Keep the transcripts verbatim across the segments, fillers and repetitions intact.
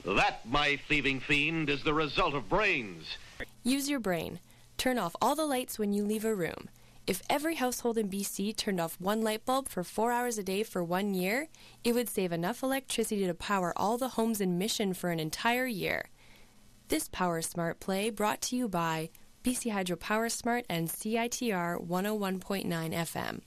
That, my thieving fiend, is the result of brains. Use your brain. Turn off all the lights when you leave a room. If every household in B C turned off one light bulb for four hours a day for one year, it would save enough electricity to power all the homes in Mission for an entire year. This Power Smart play brought to you by B C Hydro Power Smart and C I T R one oh one point nine F M.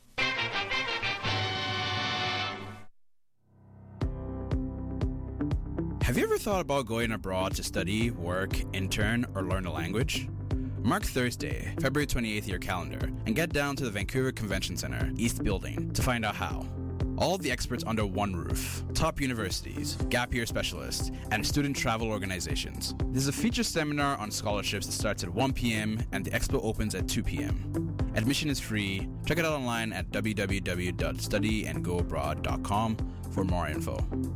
Have you ever thought about going abroad to study, work, intern, or learn a language? Mark Thursday, February twenty-eighth in your calendar and get down to the Vancouver Convention Centre, East Building, to find out how. All of the experts under one roof, top universities, gap year specialists, and student travel organizations. There's a feature seminar on scholarships that starts at one p.m. and the expo opens at two p.m. Admission is free. Check it out online at w w w dot study and go abroad dot com for more info.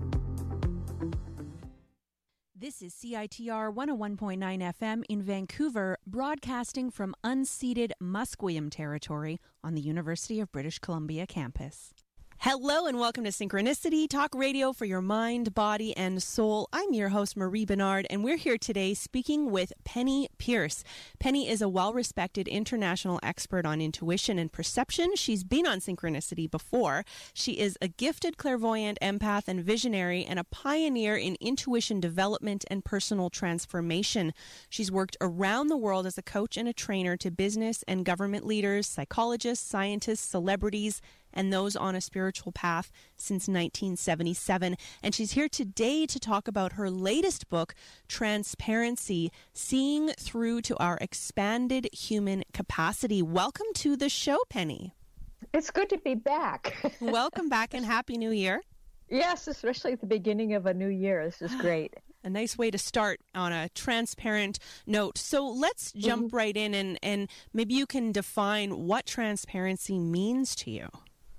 This is C I T R one oh one point nine F M in Vancouver, broadcasting from unceded Musqueam territory on the University of British Columbia campus. Hello and welcome to Synchronicity, talk radio for your mind, body, and soul. I'm your host, Marie Bernard, and we're here today speaking with Penny Pierce. Penny is a well-respected international expert on intuition and perception. She's been on Synchronicity before. She is a gifted clairvoyant, empath, and visionary, and a pioneer in intuition development and personal transformation. She's worked around the world as a coach and a trainer to business and government leaders, psychologists, scientists, celebrities, and those on a spiritual path since nineteen seventy-seven. And she's here today to talk about her latest book, Transparency, Seeing Through to Our Expanded Human Capacity. Welcome to the show, Penny. It's good to be back. Welcome back and Happy New Year. Yes, especially at the beginning of a new year. This is great. A nice way to start on a transparent note. So let's jump mm-hmm. right in and, and maybe you can define what transparency means to you.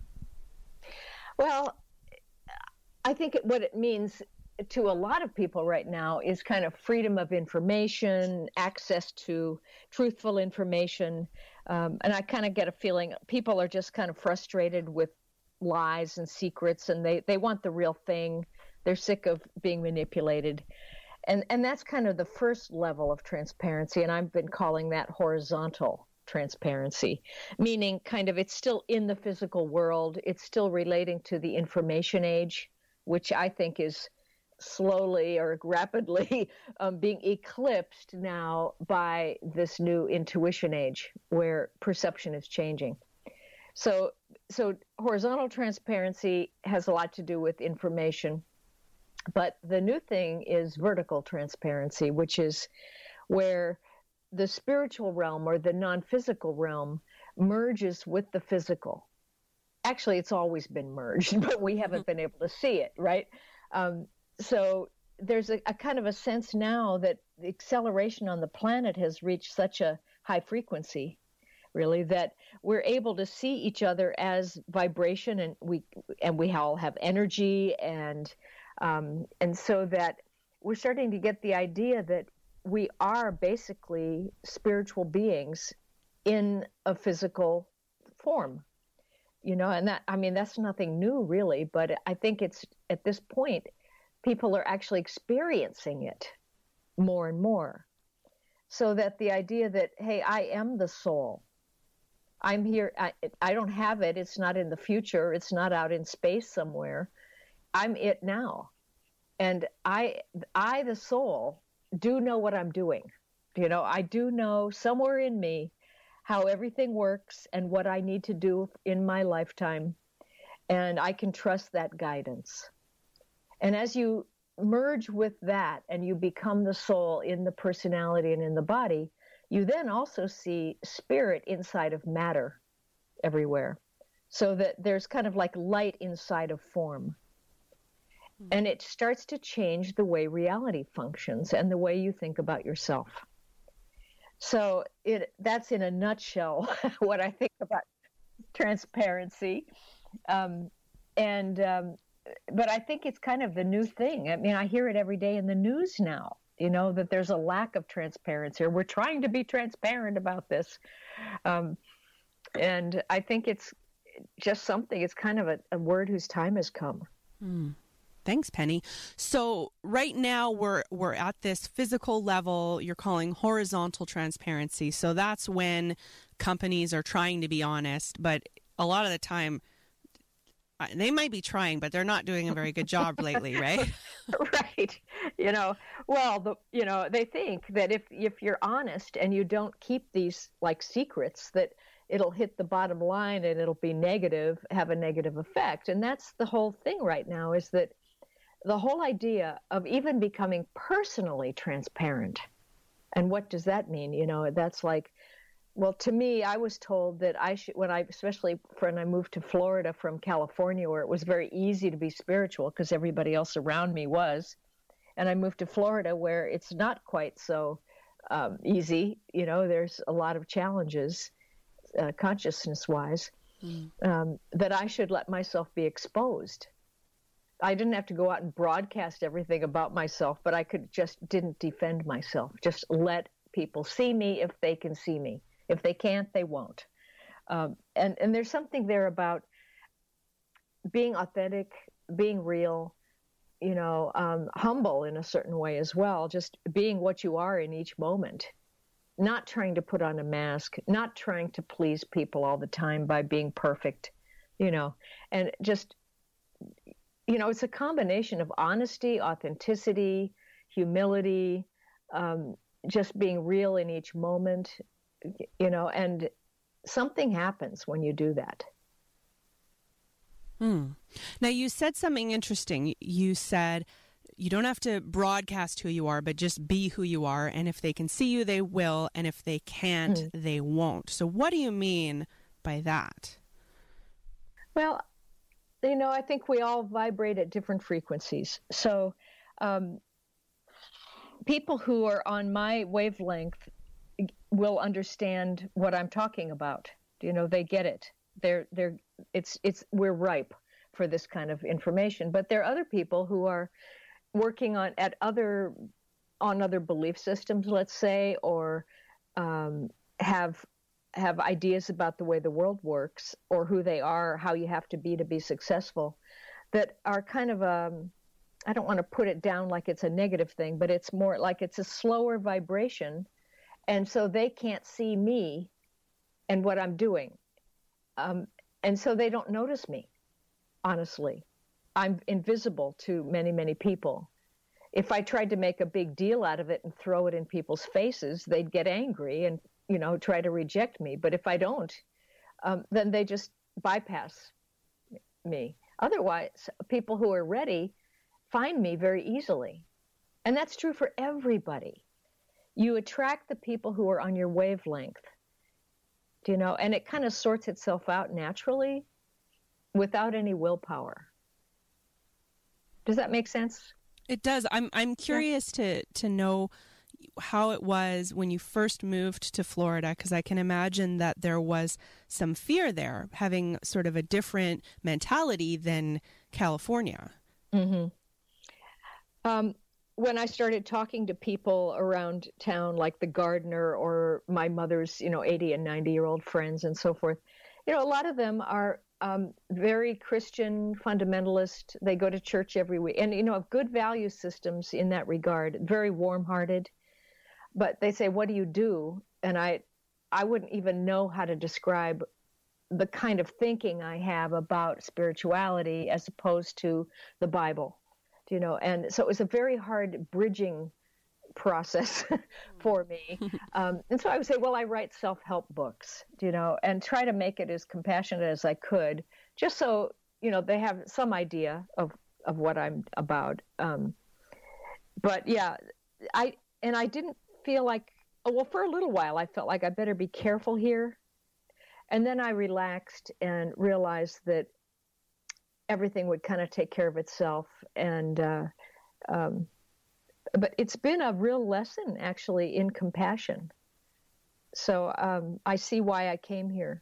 Well, I think it, what it means to a lot of people right now is kind of freedom of information, access to truthful information. Um, and I kind of get a feeling people are just kind of frustrated with lies and secrets, and they, they want the real thing. They're sick of being manipulated. And, and that's kind of the first level of transparency, and I've been calling that horizontal transparency, meaning kind of it's still in the physical world. It's still relating to the information age, which I think is slowly or rapidly um, being eclipsed now by this new intuition age where perception is changing. So, so horizontal transparency has a lot to do with information, but the new thing is vertical transparency, which is where the spiritual realm or the non-physical realm merges with the physical. Actually, it's always been merged, but we haven't been able to see it, right? Um, so there's a, a kind of a sense now that the acceleration on the planet has reached such a high frequency, really, that we're able to see each other as vibration, and we and we all have energy, and um, and so that we're starting to get the idea that we are basically spiritual beings in a physical form, you know, and that, I mean, that's nothing new really, but I think it's at this point, people are actually experiencing it more and more. So that the idea that, hey, I am the soul. I'm here. I, I don't have it. It's not in the future. It's not out in space somewhere. I'm it now. And I, I, the soul, do know what I'm doing. You know, I do know somewhere in me how everything works and what I need to do in my lifetime. And I can trust that guidance. And as you merge with that and you become the soul in the personality and in the body, you then also see spirit inside of matter everywhere. So that there's kind of like light inside of form. And it starts to change the way reality functions and the way you think about yourself. So it that's in a nutshell what I think about transparency. Um, and um, but I think it's kind of the new thing. I mean, I hear it every day in the news now, you know, that there's a lack of transparency, or we're trying to be transparent about this. Um, and I think it's just something, it's kind of a, a word whose time has come. Mm. Thanks, Penny. So right now we're we're at this physical level you're calling horizontal transparency. So that's when companies are trying to be honest, but a lot of the time they might be trying, but they're not doing a very good job lately, right? Right. You know, well, the you know, they think that if if you're honest and you don't keep these like secrets, that it'll hit the bottom line and it'll be negative, have a negative effect. And that's the whole thing right now, is that the whole idea of even becoming personally transparent. And what does that mean? You know, that's like, well, to me, I was told that I should, when I, especially when I moved to Florida from California, where it was very easy to be spiritual because everybody else around me was. And I moved to Florida where it's not quite so um, easy. You know, there's a lot of challenges, uh, consciousness-wise, mm. um, that I should let myself be exposed. I didn't have to go out and broadcast everything about myself, but I could just didn't defend myself. Just let people see me if they can see me. If they can't, they won't. Um, and, and there's something there about being authentic, being real, you know, um, humble in a certain way as well, just being what you are in each moment, not trying to put on a mask, not trying to please people all the time by being perfect, you know, and just, you know, it's a combination of honesty, authenticity, humility, um, just being real in each moment, you know, and something happens when you do that. Hmm. Now, you said something interesting. You said you don't have to broadcast who you are, but just be who you are. And if they can see you, they will. And if they can't, mm. they won't. So what do you mean by that? Well, you know, I think we all vibrate at different frequencies. So um, people who are on my wavelength will understand what I'm talking about. You know, they get it. They're, they're, it's, it's, we're ripe for this kind of information. But there are other people who are working on, at other, on other belief systems, let's say, or um, have, have ideas about the way the world works or who they are, how you have to be to be successful, that are kind of, um, I don't want to put it down like it's a negative thing, but it's more like it's a slower vibration. And so they can't see me and what I'm doing. Um, and so they don't notice me, honestly. I'm invisible to many, many people. If I tried to make a big deal out of it and throw it in people's faces, they'd get angry and, you know, try to reject me. But if I don't, um, then they just bypass me. Otherwise, people who are ready find me very easily. And that's true for everybody. You attract the people who are on your wavelength, you know, and it kind of sorts itself out naturally without any willpower. Does that make sense? It does. I'm I'm curious yeah. to to know how it was when you first moved to Florida, because I can imagine that there was some fear there, having sort of a different mentality than California. Mm-hmm. Um, when I started talking to people around town, like the gardener or my mother's, you know, eighty and ninety year old friends and so forth, you know, a lot of them are um, very Christian fundamentalist. They go to church every week and, you know, have good value systems in that regard, very warm-hearted. But they say, what do you do? And I, I wouldn't even know how to describe the kind of thinking I have about spirituality as opposed to the Bible. You know, and so it was a very hard bridging process for me. Um, and so I would say, well, I write self-help books, you know, and try to make it as compassionate as I could, just so, you know, they have some idea of, of what I'm about. Um, but yeah, I, and I didn't feel like, oh, well, for a little while, I felt like I better be careful here. And then I relaxed and realized that everything would kind of take care of itself. And, uh, um, but it's been a real lesson actually in compassion. So, um, I see why I came here.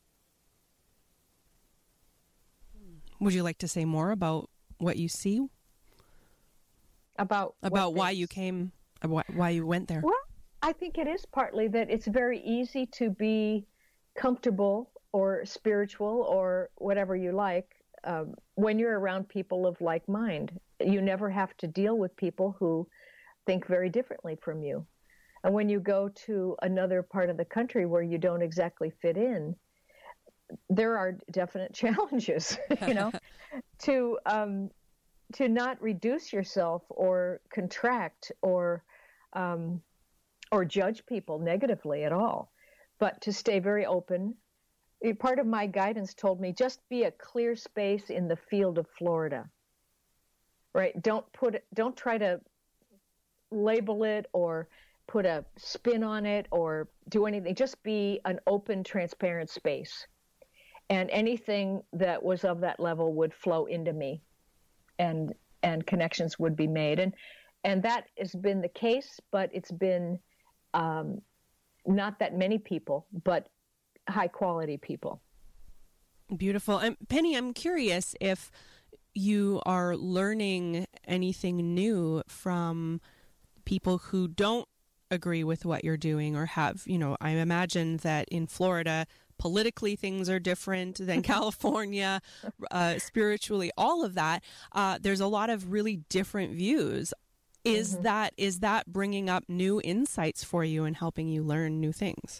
Would you like to say more about what you see? About, about why you came, why you went there? Well, I think it is partly that it's very easy to be comfortable or spiritual or whatever you like, um, when you're around people of like mind, you never have to deal with people who think very differently from you. And when you go to another part of the country where you don't exactly fit in, there are definite challenges, you know, to um, to not reduce yourself or contract or um, or judge people negatively at all, but to stay very open. Part of my guidance told me just be a clear space in the field of Florida, right? Don't put it, don't try to label it or put a spin on it or do anything. Just be an open, transparent space. And anything that was of that level would flow into me, and and connections would be made. And and that has been the case, but it's been um, not that many people, but high quality people. Beautiful. And Penny, I'm curious if you are learning anything new from people who don't agree with what you're doing or have, you know, I imagine that in Florida, politically things are different than California, uh, spiritually, all of that. Uh, there's a lot of really different views. Is mm-hmm. that is that bringing up new insights for you and helping you learn new things?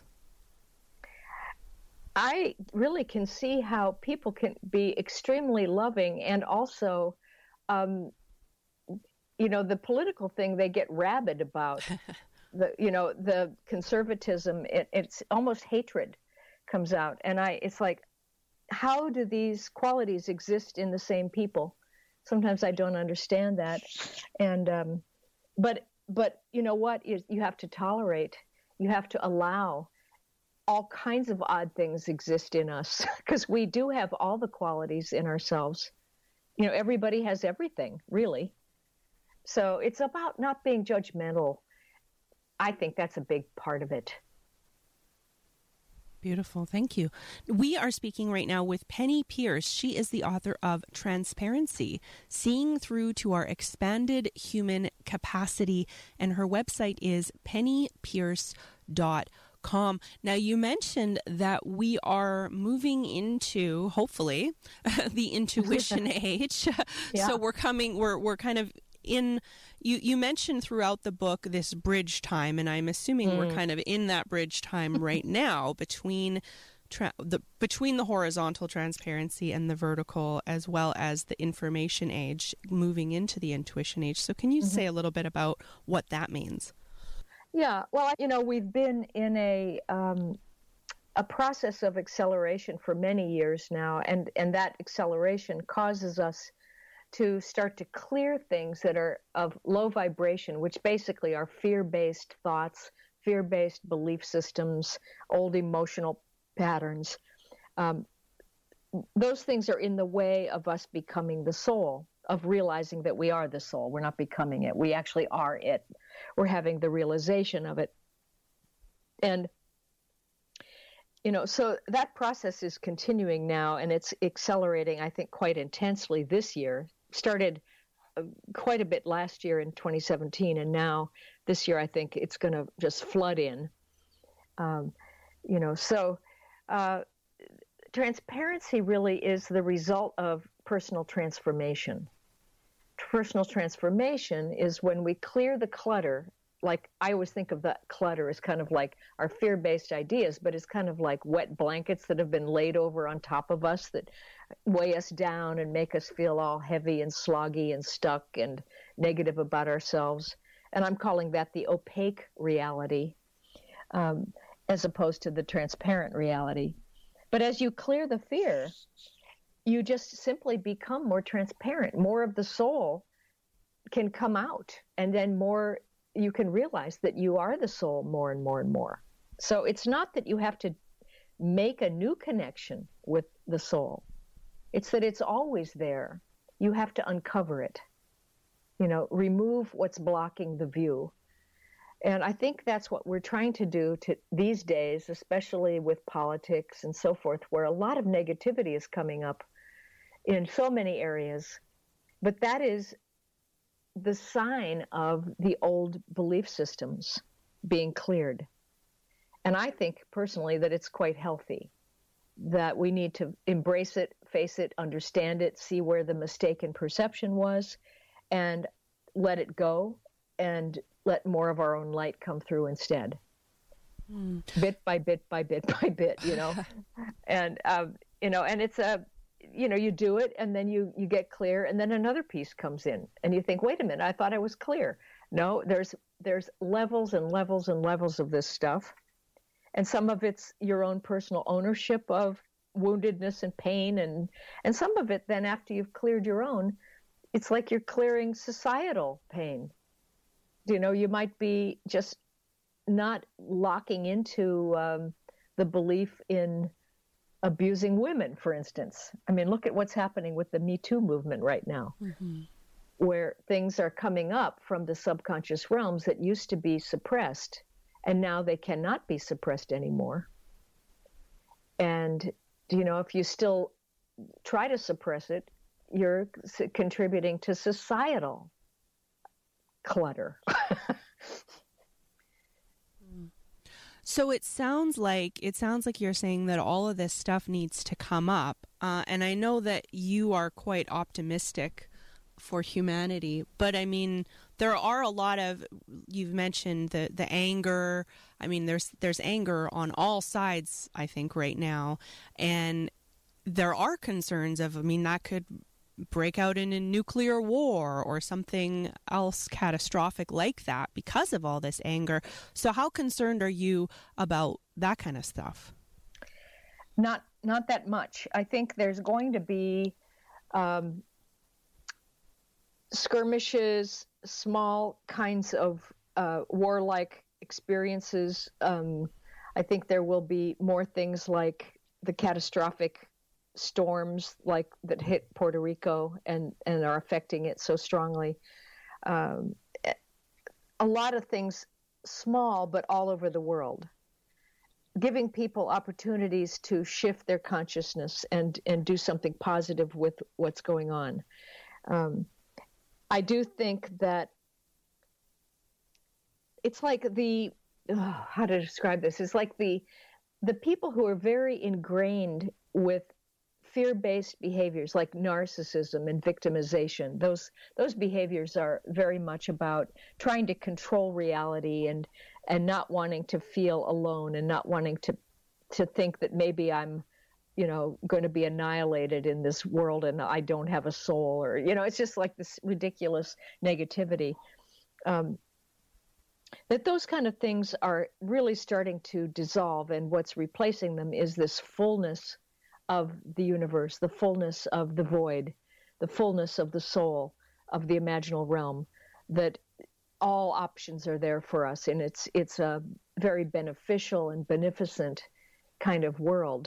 I really can see how people can be extremely loving, and also, um, you know, the political thing they get rabid about. the you know the conservatism. It, it's almost hatred comes out, and I it's like, how do these qualities exist in the same people? Sometimes I don't understand that, and um, but but you know what is you have to tolerate, you have to allow. All kinds of odd things exist in us because we do have all the qualities in ourselves. You know, everybody has everything, really. So it's about not being judgmental. I think that's a big part of it. Beautiful. Thank you. We are speaking right now with Penny Pearce. She is the author of Transparency, Seeing Through to Our Expanded Human Capacity, and her website is penny pearce dot com. Now, you mentioned that we are moving into, hopefully, the intuition age. Yeah. So we're coming, we're we're kind of in, you, you mentioned throughout the book this bridge time, and I'm assuming mm. we're kind of in that bridge time right now between tra- the between the horizontal transparency and the vertical, as well as the information age, moving into the intuition age. So can you mm-hmm. say a little bit about what that means? Yeah, well, you know, we've been in a um, a process of acceleration for many years now, and, and that acceleration causes us to start to clear things that are of low vibration, which basically are fear-based thoughts, fear-based belief systems, old emotional patterns. Um, those things are in the way of us becoming the soul, of realizing that we are the soul. We're not becoming it. We actually are it. We're having the realization of it. And, you know, so that process is continuing now, and it's accelerating, I think, quite intensely this year. Started uh, quite a bit last year in twenty seventeen, and now this year I think it's going to just flood in. Um, you know, so uh, transparency really is the result of personal transformation. Personal transformation is when we clear the clutter. Like, I always think of that clutter as kind of like our fear-based ideas, but it's kind of like wet blankets that have been laid over on top of us that weigh us down and make us feel all heavy and sloggy and stuck and negative about ourselves. And I'm calling that the opaque reality, um, as opposed to the transparent reality. But as you clear the fear, you just simply become more transparent. More of the soul can come out, and then more you can realize that you are the soul more and more and more. So it's not that you have to make a new connection with the soul. It's that it's always there. You have to uncover it, you know, remove what's blocking the view. And I think that's what we're trying to do to these days, especially with politics and so forth, where a lot of negativity is coming up in so many areas. But that is the sign of the old belief systems being cleared. And I think personally that it's quite healthy, that we need to embrace it, face it, understand it, see where the mistaken perception was, and let it go, and let more of our own light come through instead. Mm. Bit by bit by bit by bit, you know. and, um, you know, and it's a, you know, you do it, and then you, you get clear, and then another piece comes in, and you think, wait a minute, I thought I was clear. No, there's there's levels and levels and levels of this stuff. And some of it's your own personal ownership of woundedness and pain, and, and some of it then after you've cleared your own, it's like you're clearing societal pain. You know, you might be just not locking into um, the belief in abusing women, for instance. I mean, look at what's happening with the Me Too movement right now, mm-hmm. where things are coming up from the subconscious realms that used to be suppressed, and now they cannot be suppressed anymore. And, you know, if you still try to suppress it, you're contributing to societal clutter. So it sounds like it sounds like you're saying that all of this stuff needs to come up, uh, and I know that you are quite optimistic for humanity. But I mean, there are a lot of, you've mentioned the the anger. I mean, there's there's anger on all sides, I think, right now, and there are concerns of, I mean, that could break out in a nuclear war or something else catastrophic like that because of all this anger. So how concerned are you about that kind of stuff? Not not that much. I think there's going to be um, skirmishes, small kinds of uh, warlike experiences. Um, I think there will be more things like the catastrophic storms like that hit Puerto Rico and, and are affecting it so strongly. Um, a lot of things small, but all over the world, giving people opportunities to shift their consciousness and, and do something positive with what's going on. Um, I do think that it's like the, oh, how to describe this? It's like the, the people who are very ingrained with fear-based behaviors like narcissism and victimization. Those those behaviors are very much about trying to control reality and and not wanting to feel alone and not wanting to to think that maybe I'm, you know, going to be annihilated in this world and I don't have a soul, or, you know, it's just like this ridiculous negativity. Um, that those kind of things are really starting to dissolve, and what's replacing them is this fullness of the universe, the fullness of the void, the fullness of the soul, of the imaginal realm, that all options are there for us. And it's it's a very beneficial and beneficent kind of world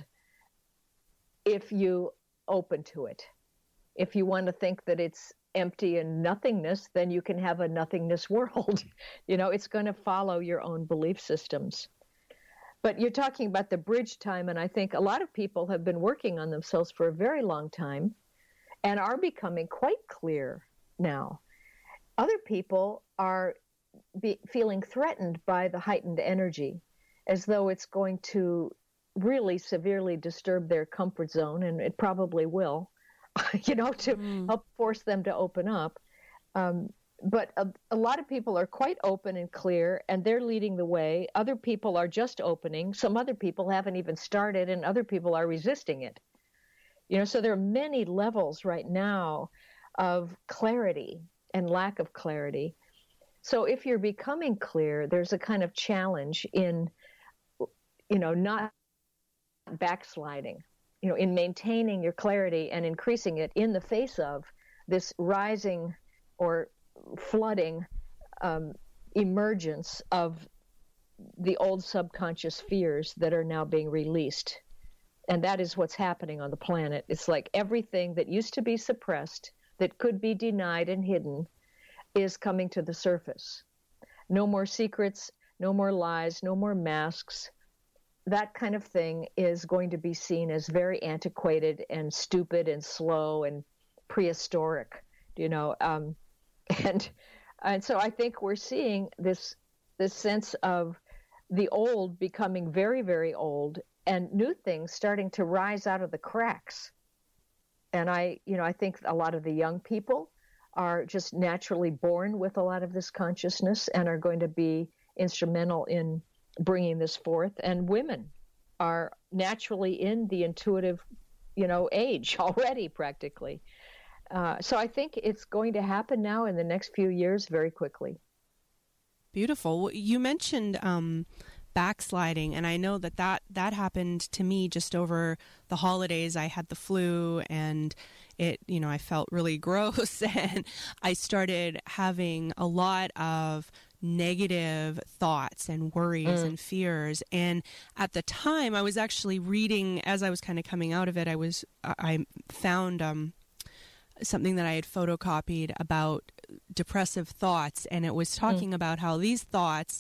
if you open to it. If you want to think that it's empty and nothingness, then you can have a nothingness world. You know, it's going to follow your own belief systems. But you're talking about the bridge time, and I think a lot of people have been working on themselves for a very long time and are becoming quite clear now. Other people are be feeling threatened by the heightened energy, as though it's going to really severely disturb their comfort zone, and it probably will, you know, to mm. help force them to open up. Um, But a, a lot of people are quite open and clear, and they're leading the way. Other people are just opening. Some other people haven't even started, and other people are resisting it. You know, so there are many levels right now of clarity and lack of clarity. So if you're becoming clear, there's a kind of challenge in, you know, not backsliding, you know, in maintaining your clarity and increasing it in the face of this rising or flooding um, emergence of the old subconscious fears that are now being released. And that is what's happening on the planet. It's like everything that used to be suppressed, that could be denied and hidden, is coming to the surface. No more secrets, no more lies, no more masks. That kind of thing is going to be seen as very antiquated and stupid and slow and prehistoric, you know. Um, And and so I think we're seeing this this sense of the old becoming very, very old, and new things starting to rise out of the cracks. And I, you know, I think a lot of the young people are just naturally born with a lot of this consciousness and are going to be instrumental in bringing this forth. And women are naturally in the intuitive, you know, age already practically. Uh, so I think it's going to happen now in the next few years very quickly. Beautiful. You mentioned um, backsliding, and I know that, that that happened to me just over the holidays. I had the flu, and it, you know, I felt really gross, and I started having a lot of negative thoughts and worries mm. and fears. And at the time, I was actually reading, as I was kind of coming out of it, I was I found um, something that I had photocopied about depressive thoughts, and it was talking mm. about how these thoughts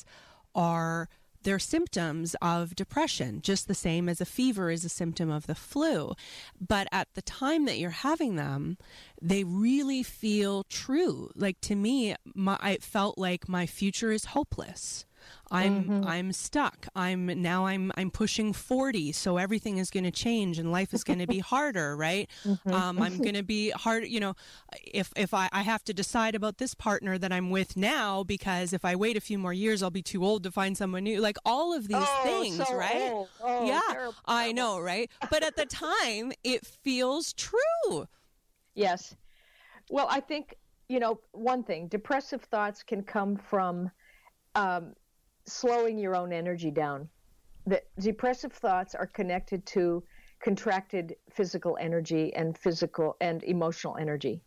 are they're symptoms of depression, just the same as a fever is a symptom of the flu. But at the time that you're having them, they really feel true. Like, to me, my, I felt like my future is hopeless. I'm mm-hmm. I'm stuck. I'm now I'm I'm pushing forty, so everything is going to change and life is going to be harder, right? Mm-hmm. Um, I'm going to be hard. You know, if if I, I have to decide about this partner that I'm with now, because if I wait a few more years, I'll be too old to find someone new. Like all of these oh, things, so right? Old. Oh, yeah, terrible. I know, right? But at the time, it feels true. Yes. Well, I think, you know, one thing, depressive thoughts can come from um, slowing your own energy down. The depressive thoughts are connected to contracted physical energy and physical and emotional energy.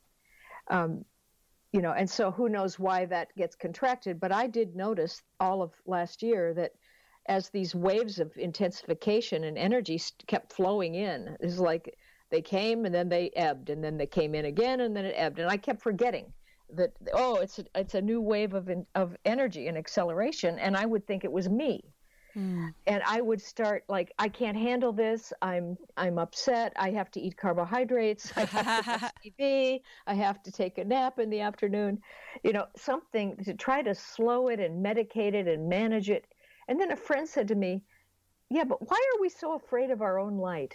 Um, you know, and so who knows why that gets contracted, but I did notice all of last year that as these waves of intensification and energy kept flowing in, it's like they came and then they ebbed, and then they came in again and then it ebbed, and I kept forgetting that, oh, it's a, it's a new wave of of energy and acceleration, and I would think it was me. Mm. And I would start like, I can't handle this. I'm I'm upset. I have to eat carbohydrates. I have to watch T V. I have to take a nap in the afternoon. You know, something to try to slow it and medicate it and manage it. And then a friend said to me, yeah, but why are we so afraid of our own light?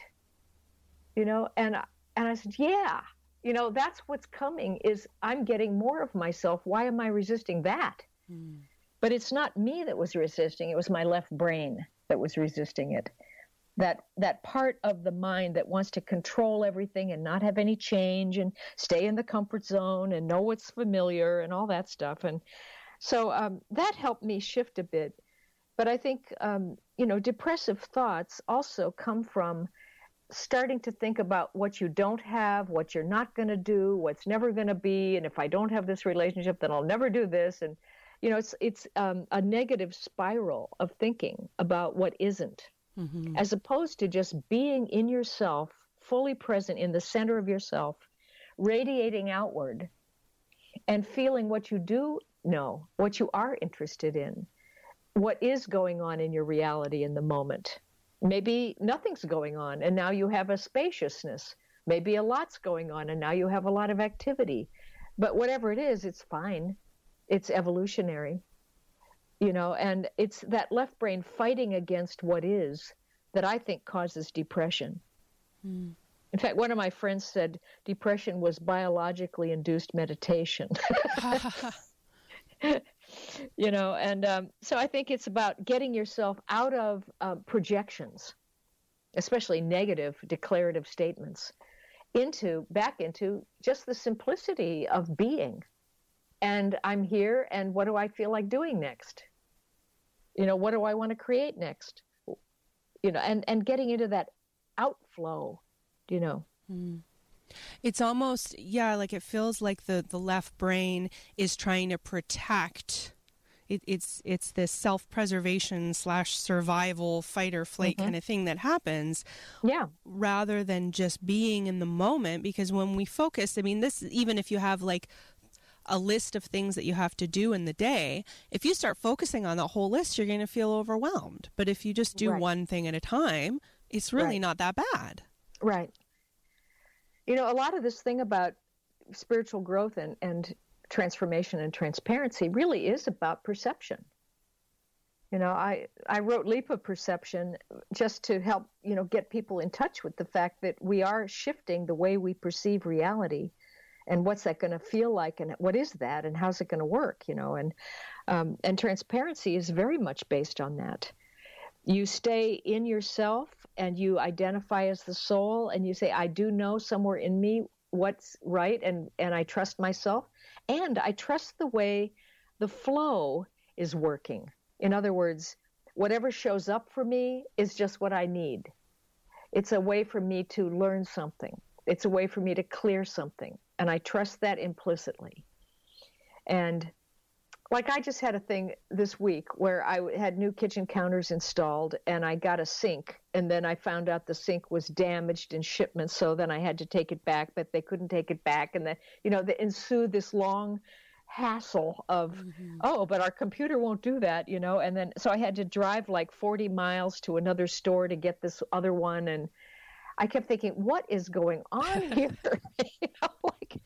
You know, and and I said, yeah. You know, that's what's coming is I'm getting more of myself. Why am I resisting that? Mm. But it's not me that was resisting. It was my left brain that was resisting it. That that part of the mind that wants to control everything and not have any change and stay in the comfort zone and know what's familiar and all that stuff. And so um, that helped me shift a bit. But I think, um, you know, depressive thoughts also come from starting to think about what you don't have, what you're not going to do, what's never going to be, and if I don't have this relationship, then I'll never do this. And, you know, it's it's um, a negative spiral of thinking about what isn't, mm-hmm. as opposed to just being in yourself, fully present in the center of yourself, radiating outward, and feeling what you do know, what you are interested in, what is going on in your reality in the moment. Maybe nothing's going on, and now you have a spaciousness. Maybe a lot's going on, and now you have a lot of activity. But whatever it is, it's fine. It's evolutionary, you know, and it's that left brain fighting against what is that I think causes depression. Mm. In fact, one of my friends said depression was biologically induced meditation. You know, and um, so I think it's about getting yourself out of uh, projections, especially negative declarative statements, into back into just the simplicity of being. And I'm here, and what do I feel like doing next? You know, what do I want to create next? You know, and, and getting into that outflow, you know. Mm. It's almost, yeah, like it feels like the, the left brain is trying to protect. It, it's it's this self-preservation slash survival fight or flight mm-hmm. kind of thing that happens. Yeah. Rather than just being in the moment. Because when we focus, I mean, this, even if you have like a list of things that you have to do in the day, if you start focusing on the whole list, you're going to feel overwhelmed. But if you just do right. one thing at a time, it's really right. not that bad. Right. You know, a lot of this thing about spiritual growth and, and transformation and transparency really is about perception. You know, I, I wrote Leap of Perception just to help, you know, get people in touch with the fact that we are shifting the way we perceive reality, and what's that going to feel like, and what is that, and how's it going to work, you know, and um, and transparency is very much based on that. You stay in yourself and you identify as the soul, and you say, I do know somewhere in me what's right, and, and I trust myself, and I trust the way the flow is working. In other words, whatever shows up for me is just what I need. It's a way for me to learn something. It's a way for me to clear something. And I trust that implicitly. And like I just had a thing this week where I had new kitchen counters installed, and I got a sink, and then I found out the sink was damaged in shipment, so then I had to take it back, but they couldn't take it back. And then, you know, they ensued this long hassle of, mm-hmm. oh, but our computer won't do that, you know, and then so I had to drive like forty miles to another store to get this other one, and I kept thinking, what is going on here? you know, like,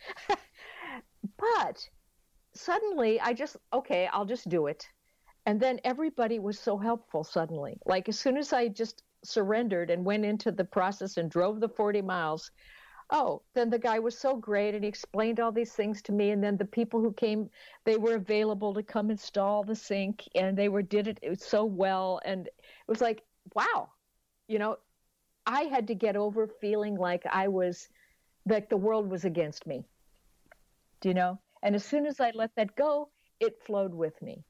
but suddenly I just, okay, I'll just do it. And then everybody was so helpful suddenly. Like as soon as I just surrendered and went into the process and drove the forty miles, oh, then the guy was so great, and he explained all these things to me. And then the people who came, they were available to come install the sink, and they were did it, it was so well. And it was like, wow, you know, I had to get over feeling like I was, like the world was against me. Do you know? And as soon as I let that go, it flowed with me.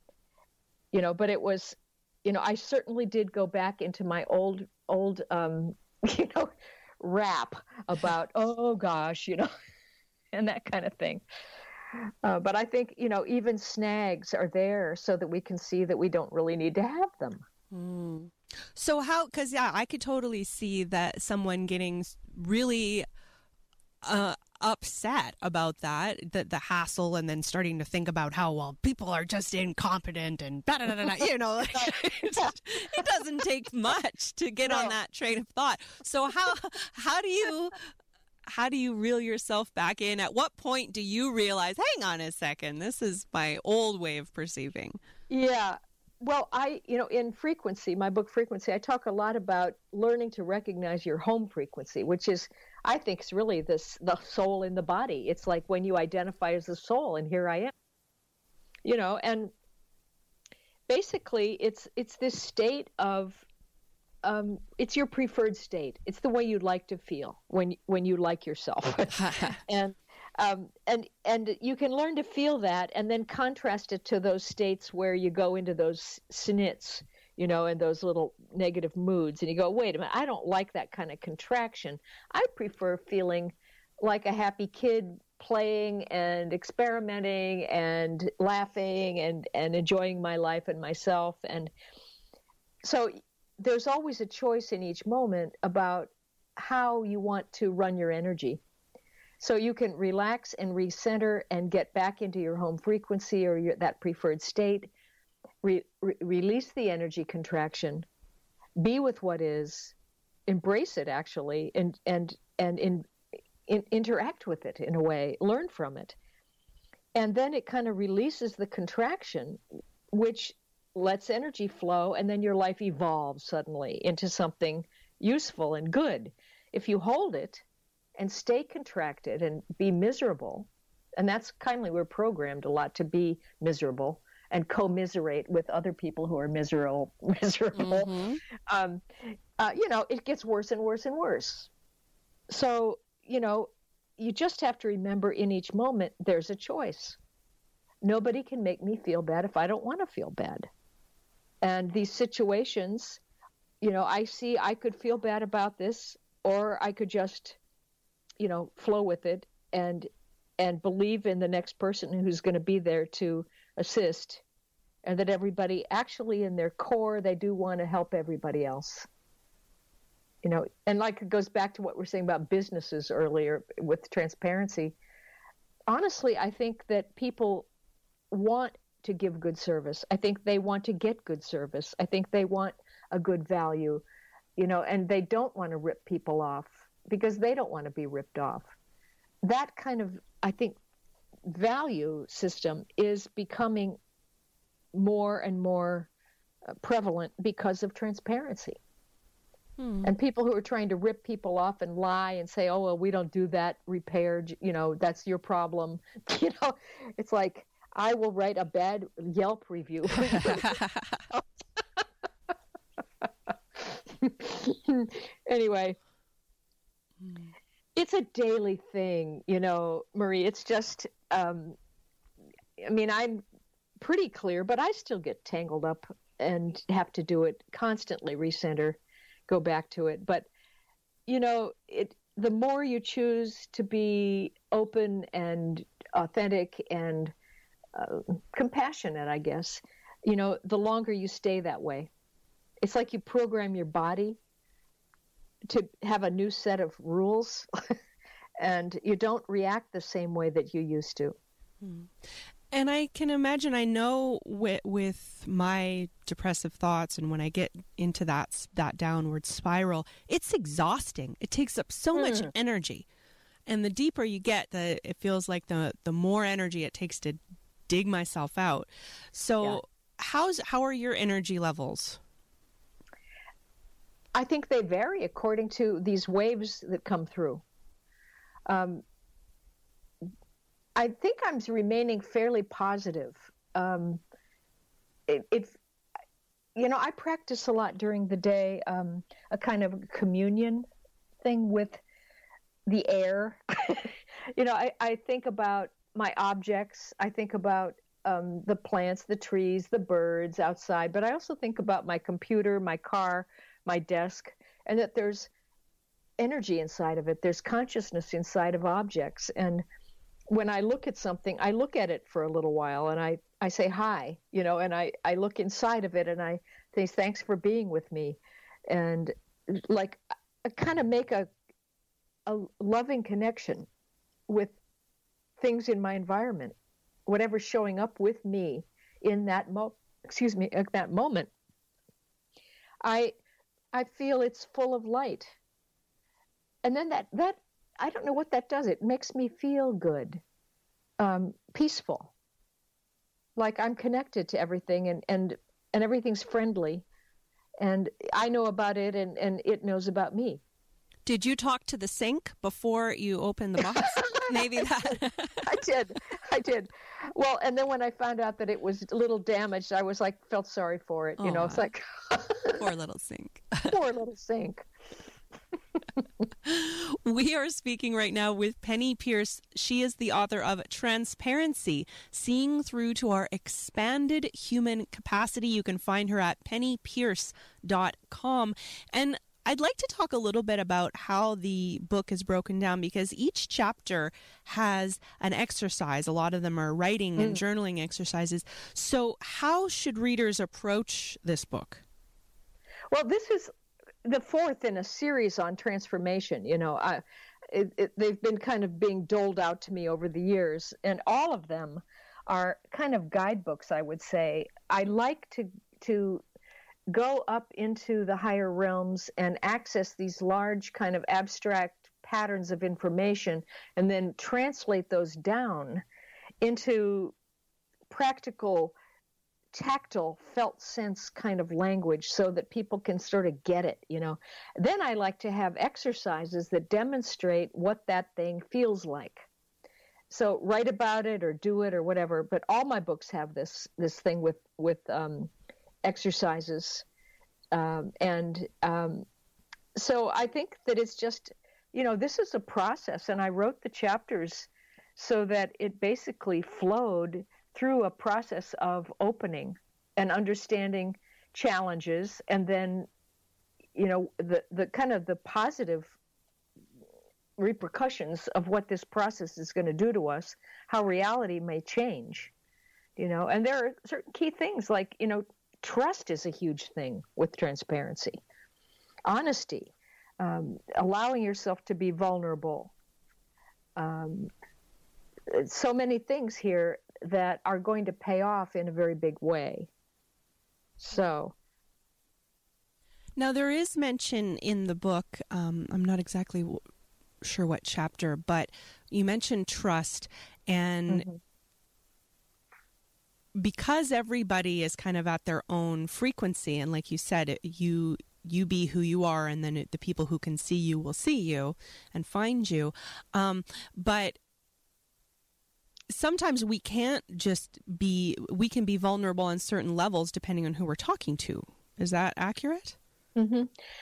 You know, but it was, you know, I certainly did go back into my old, old, um, you know, rap about, oh gosh, you know, and that kind of thing. Uh, but I think, you know, even snags are there so that we can see that we don't really need to have them. Mm. So how, because yeah, I could totally see that someone getting really uh, upset about that, the, the hassle, and then starting to think about how, well, people are just incompetent and da da da da, you know, like, it doesn't take much to get no. on that train of thought. So how how do you how do you reel yourself back in? At what point do you realize, hang on a second, this is my old way of perceiving? Yeah. Well, I, you know, in Frequency, my book Frequency, I talk a lot about learning to recognize your home frequency, which is, I think, is really this the soul in the body. It's like when you identify as the soul, and here I am. You know, and basically, it's it's this state of, um, it's your preferred state. It's the way you'd like to feel when when you like yourself, and. Um, and and you can learn to feel that, and then contrast it to those states where you go into those snits, you know, and those little negative moods, and you go, wait a minute, I don't like that kind of contraction. I prefer feeling like a happy kid playing and experimenting and laughing and, and enjoying my life and myself. And so there's always a choice in each moment about how you want to run your energy. So you can relax and recenter and get back into your home frequency or your, that preferred state, re, re, release the energy contraction, be with what is, embrace it actually, and and and in, in, interact with it in a way, learn from it. And then it kind of releases the contraction, which lets energy flow, and then your life evolves suddenly into something useful and good. If you hold it and stay contracted and be miserable, and that's kindly, we're programmed a lot to be miserable and commiserate with other people who are miserable, miserable. Mm-hmm. Um, uh, you know, it gets worse and worse and worse. So, you know, you just have to remember in each moment, there's a choice. Nobody can make me feel bad if I don't want to feel bad. And these situations, you know, I see I could feel bad about this, or I could just, you know, flow with it and and believe in the next person who's going to be there to assist, and that everybody actually in their core, they do want to help everybody else. You know, and like it goes back to what we're saying about businesses earlier with transparency. Honestly, I think that people want to give good service. I think they want to get good service. I think they want a good value, you know, and they don't want to rip people off, because they don't want to be ripped off. That kind of, I think, value system is becoming more and more prevalent because of transparency. Hmm. And people who are trying to rip people off and lie and say, oh, well, we don't do that repaired, you know, that's your problem. You know, it's like, I will write a bad Yelp review. Anyway, it's a daily thing, you know, Marie. It's just, um, I mean, I'm pretty clear, but I still get tangled up and have to do it constantly, recenter, go back to it. But, you know, it the more you choose to be open and authentic and uh, compassionate, I guess, you know, the longer you stay that way. It's like you program your body to have a new set of rules and you don't react the same way that you used to. And I can imagine, I know with, with my depressive thoughts and when I get into that that downward spiral, it's exhausting. It takes up so much Mm. energy. And the deeper you get, the it feels like the, the more energy it takes to dig myself out. So Yeah. how's how are your energy levels? I think they vary according to these waves that come through. Um, I think I'm remaining fairly positive. Um, it, it's, you know, I practice a lot during the day, um, a kind of communion thing with the air. You know, I, I think about my objects. I think about um, the plants, the trees, the birds outside, but I also think about my computer, my car, my desk, and that there's energy inside of it. There's consciousness inside of objects. And when I look at something, I look at it for a little while and I, I say hi, you know, and I, I look inside of it and I say, thanks for being with me. And like, I kind of make a, a loving connection with things in my environment, whatever's showing up with me in that mo, excuse me, at that moment. I, I feel it's full of light. And then that, that, I don't know what that does. It makes me feel good, um, peaceful, like I'm connected to everything and, and, and everything's friendly. And I know about it and, and it knows about me. Did you talk to the sink before you opened the box? Maybe that. I did. I did. Well, and then when I found out that it was a little damaged, I was like, felt sorry for it. You know, it's like, poor little sink. Poor little sink. We are speaking right now with Penny Pearce. She is the author of Transparency, Seeing Through to Our Expanded Human Capacity. You can find her at penny pearce dot com. And I'd like to talk a little bit about how the book is broken down because each chapter has an exercise. A lot of them are writing and mm. journaling exercises. So how should readers approach this book? Well, this is the fourth in a series on transformation. You know, I, it, it, they've been kind of being doled out to me over the years, and all of them are kind of guidebooks, I would say. I like to to go up into the higher realms and access these large kind of abstract patterns of information and then translate those down into practical, tactile, felt sense kind of language so that people can sort of get it, you know. Then I like to have exercises that demonstrate what that thing feels like. So write about it or do it or whatever, but all my books have this this thing with, with um, exercises. Um, and um, so I think that it's just, you know, this is a process, and I wrote the chapters so that it basically flowed through a process of opening and understanding challenges, and then, you know, the, the kind of the positive repercussions of what this process is going to do to us, how reality may change, you know. And there are certain key things like, you know, trust is a huge thing with transparency, honesty, um, allowing yourself to be vulnerable. Um, so many things here that are going to pay off in a very big way. So. Now, there is mention in the book, um, I'm not exactly w- sure what chapter, but you mentioned trust, and mm-hmm. because everybody is kind of at their own frequency, and like you said, it, you you be who you are, and then it, the people who can see you will see you and find you. Um, but sometimes we can't just be, we can be vulnerable on certain levels depending on who we're talking to. Is that accurate? Mm-hmm.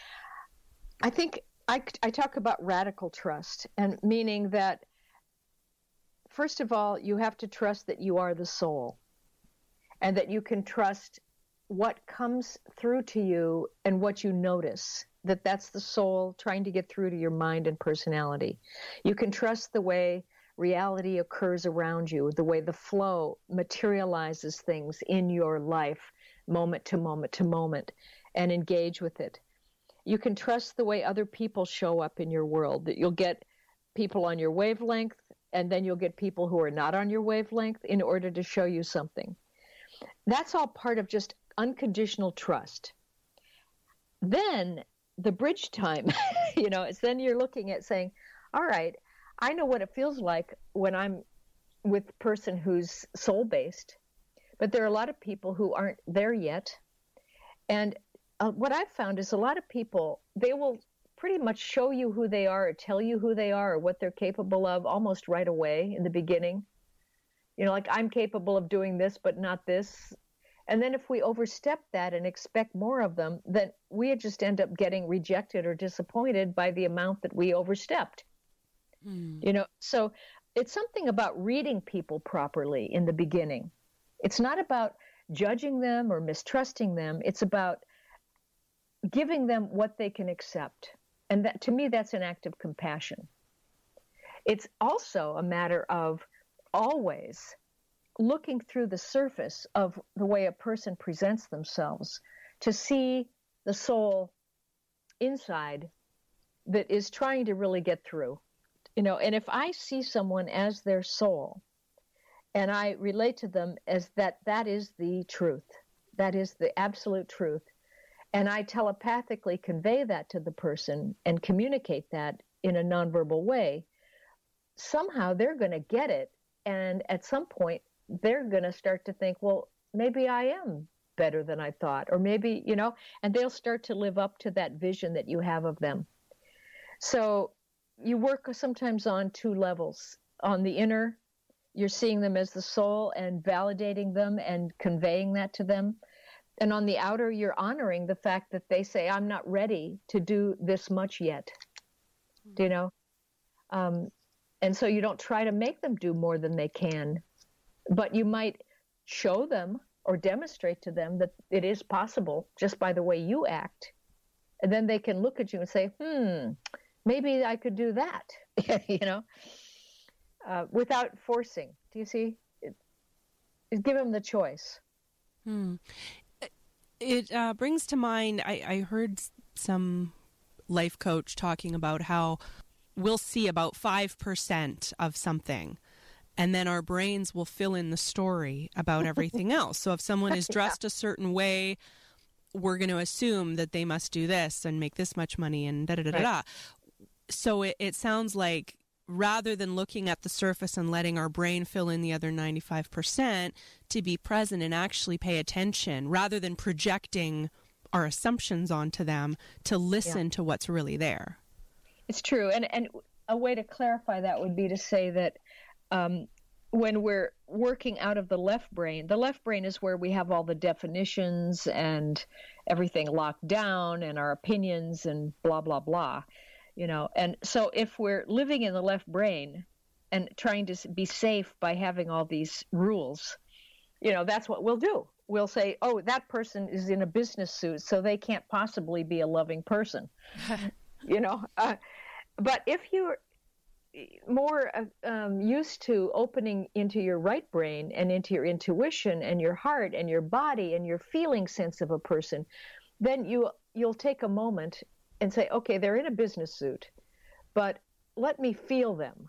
I think I, I talk about radical trust, and meaning that, first of all, you have to trust that you are the soul, and that you can trust what comes through to you and what you notice, that that's the soul trying to get through to your mind and personality. You can trust the way reality occurs around you, the way the flow materializes things in your life, moment to moment to moment, and engage with it. You can trust the way other people show up in your world, that you'll get people on your wavelength, and then you'll get people who are not on your wavelength in order to show you something. That's all part of just unconditional trust. Then the bridge time, you know, it's then you're looking at saying, all right, I know what it feels like when I'm with a person who's soul-based, but there are a lot of people who aren't there yet. And uh, what I've found is a lot of people, they will pretty much show you who they are or tell you who they are or what they're capable of almost right away in the beginning. You know, like, I'm capable of doing this, but not this. And then if we overstep that and expect more of them, then we just end up getting rejected or disappointed by the amount that we overstepped. Mm. You know, so it's something about reading people properly in the beginning. It's not about judging them or mistrusting them. It's about giving them what they can accept. And that, to me, that's an act of compassion. It's also a matter of always looking through the surface of the way a person presents themselves to see the soul inside that is trying to really get through. You know, and if I see someone as their soul and I relate to them as that, that is the truth, that is the absolute truth, and I telepathically convey that to the person and communicate that in a nonverbal way, somehow they're going to get it. And at some point, they're going to start to think, well, maybe I am better than I thought, or maybe, you know, and they'll start to live up to that vision that you have of them. So you work sometimes on two levels. On the inner, you're seeing them as the soul and validating them and conveying that to them. And on the outer, you're honoring the fact that they say, I'm not ready to do this much yet. Mm-hmm. Do you know? Um, and so you don't try to make them do more than they can, but you might show them or demonstrate to them that it is possible just by the way you act. And then they can look at you and say, hmm, maybe I could do that, you know, uh, without forcing. Do you see? It, it give them the choice. Hmm. It uh, brings to mind, I, I heard some life coach talking about how we'll see about five percent of something, and then our brains will fill in the story about everything else. So if someone is dressed yeah. a certain way, we're going to assume that they must do this and make this much money and da-da-da-da-da. Right. So it, it sounds like rather than looking at the surface and letting our brain fill in the other ninety-five percent, to be present and actually pay attention rather than projecting our assumptions onto them, to listen yeah. to what's really there. It's true. And and a way to clarify that would be to say that um, when we're working out of the left brain, the left brain is where we have all the definitions and everything locked down and our opinions and blah, blah, blah. You know, and so if we're living in the left brain and trying to be safe by having all these rules, you know, that's what we'll do. We'll say, oh, that person is in a business suit, so they can't possibly be a loving person, you know. Uh, but if you're more uh, um, used to opening into your right brain and into your intuition and your heart and your body and your feeling sense of a person, then you, you'll take a moment and say, okay, they're in a business suit, but let me feel them.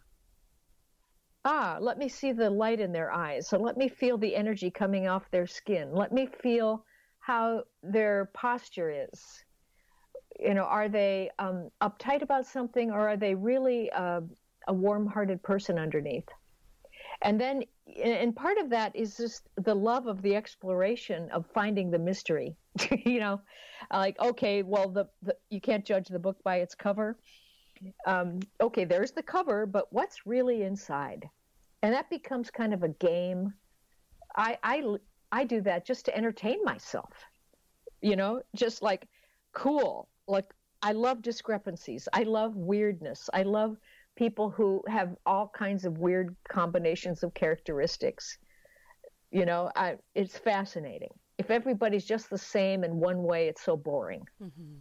Ah, let me see the light in their eyes. So let me feel the energy coming off their skin. Let me feel how their posture is. You know, are they um, uptight about something, or are they really uh, a warm-hearted person underneath? And then, and part of that is just the love of the exploration of finding the mystery. You know, like, okay, well, the, the you can't judge the book by its cover. Um, okay, there's the cover, but what's really inside? And that becomes kind of a game. I, I, I do that just to entertain myself, you know, just like, cool. Like, I love discrepancies. I love weirdness. I love people who have all kinds of weird combinations of characteristics. You know, I, it's fascinating. If everybody's just the same in one way, it's so boring. Mm-hmm.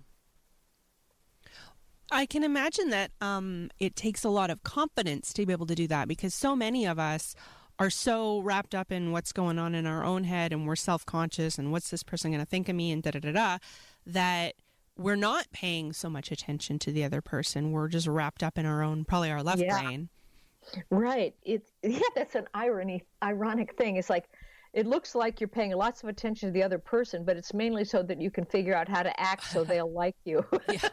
I can imagine that um, it takes a lot of confidence to be able to do that, because so many of us are so wrapped up in what's going on in our own head, and we're self-conscious and what's this person going to think of me and da-da-da-da, that we're not paying so much attention to the other person. We're just wrapped up in our own, probably our left yeah. brain. Right. It's, yeah, that's an irony, ironic thing. It's like, it looks like you're paying lots of attention to the other person, but it's mainly so that you can figure out how to act so they'll like you. Yeah.